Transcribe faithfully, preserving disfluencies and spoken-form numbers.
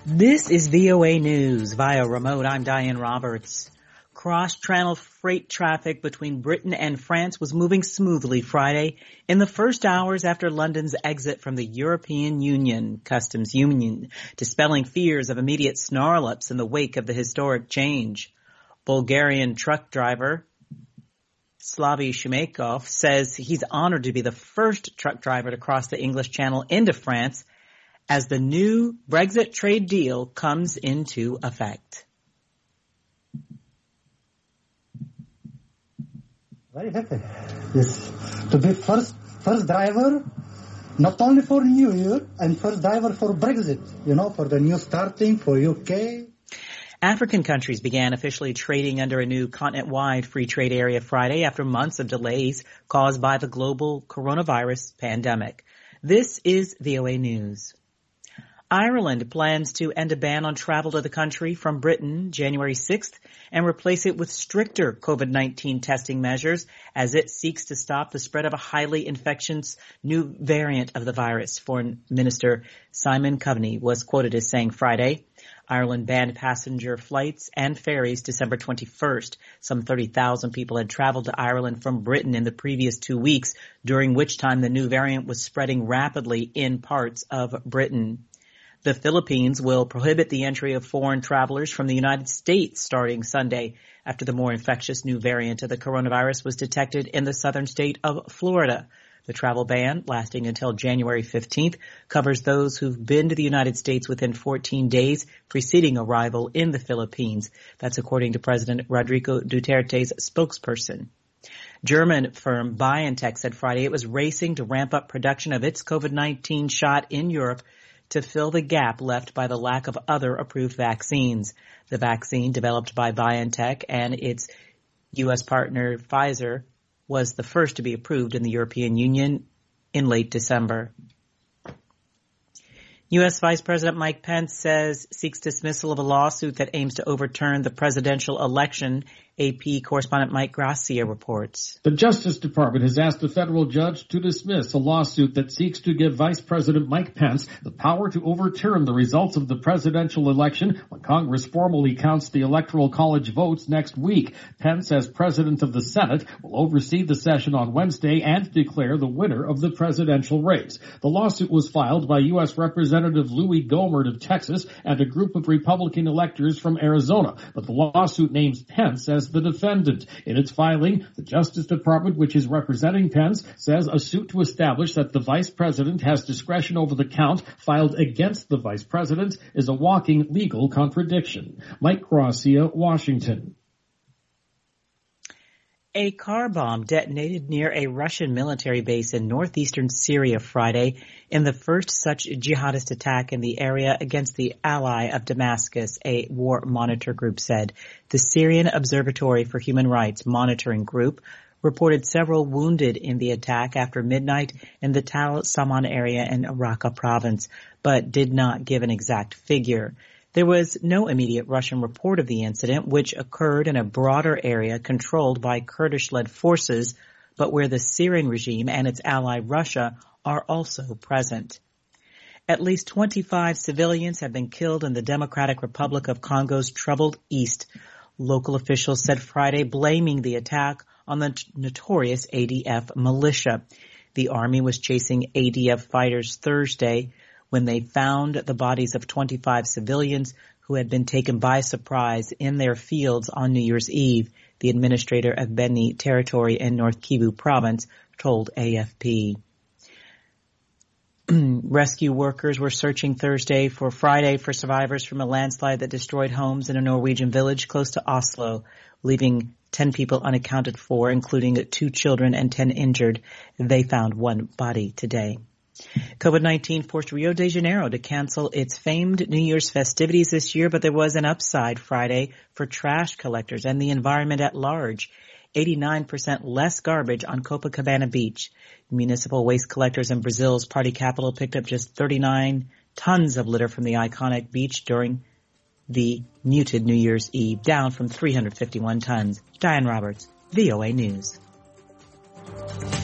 This is V O A News via remote. I'm Diane Roberts. Cross-channel freight traffic between Britain and France was moving smoothly Friday in the first hours after London's exit from the European Union Customs Union, dispelling fears of immediate snarl-ups in the wake of the historic change. Bulgarian truck driver Slavy Shumakov says he's honored to be the first truck driver to cross the English Channel into France as the new Brexit trade deal comes into effect. Very happy. Yes, to be first first driver, not only for New Year, and first driver for Brexit, you know, for the new starting for U K. African countries began officially trading under a new continent-wide free trade area Friday after months of delays caused by the global coronavirus pandemic. This is V O A News. Ireland plans to end a ban on travel to the country from Britain January sixth and replace it with stricter COVID nineteen testing measures as it seeks to stop the spread of a highly infectious new variant of the virus. Foreign Minister Simon Coveney was quoted as saying Friday, Ireland banned passenger flights and ferries December twenty-first. Some thirty thousand people had traveled to Ireland from Britain in the previous two weeks, during which time the new variant was spreading rapidly in parts of Britain. The Philippines will prohibit the entry of foreign travelers from the United States starting Sunday after the more infectious new variant of the coronavirus was detected in the southern state of Florida. The travel ban, lasting until January fifteenth, covers those who've been to the United States within fourteen days preceding arrival in the Philippines. That's according to President Rodrigo Duterte's spokesperson. German firm BioNTech said Friday it was racing to ramp up production of its COVID nineteen shot in Europe to fill the gap left by the lack of other approved vaccines. The vaccine, developed by BioNTech and its U S partner Pfizer, was the first to be approved in the European Union in late December. U S Vice President Mike Pence says seeks dismissal of a lawsuit that aims to overturn the presidential election. A P correspondent Mike Gracia reports. The Justice Department has asked a federal judge to dismiss a lawsuit that seeks to give Vice President Mike Pence the power to overturn the results of the presidential election when Congress formally counts the Electoral College votes next week. Pence, as president of the Senate, will oversee the session on Wednesday and declare the winner of the presidential race. The lawsuit was filed by U S Representative Louis Gohmert of Texas and a group of Republican electors from Arizona, but the lawsuit names Pence as the defendant. In its filing, the Justice Department, which is representing Pence, says a suit to establish that the vice president has discretion over the count filed against the vice president is a walking legal contradiction. Mike Gracia, Washington. A car bomb detonated near a Russian military base in northeastern Syria Friday in the first such jihadist attack in the area against the ally of Damascus, a war monitor group said. The Syrian Observatory for Human Rights monitoring group reported several wounded in the attack after midnight in the Tal Saman area in Raqqa province, but did not give an exact figure. There was no immediate Russian report of the incident, which occurred in a broader area controlled by Kurdish-led forces, but where the Syrian regime and its ally Russia are also present. At least twenty-five civilians have been killed in the Democratic Republic of Congo's troubled east, local officials said Friday, blaming the attack on the notorious A D F militia. The army was chasing A D F fighters Thursday when they found the bodies of twenty-five civilians who had been taken by surprise in their fields on New Year's Eve, the administrator of Beni territory in North Kivu province told A F P. Rescue workers were searching Thursday for Friday for survivors from a landslide that destroyed homes in a Norwegian village close to Oslo, leaving ten people unaccounted for, including two children and ten injured. They found one body today. COVID nineteen forced Rio de Janeiro to cancel its famed New Year's festivities this year, but there was an upside Friday for trash collectors and the environment at large. eighty-nine percent less garbage on Copacabana Beach. Municipal waste collectors in Brazil's party capital picked up just thirty-nine tons of litter from the iconic beach during the muted New Year's Eve, down from three hundred fifty-one tons. Diane Roberts, V O A News.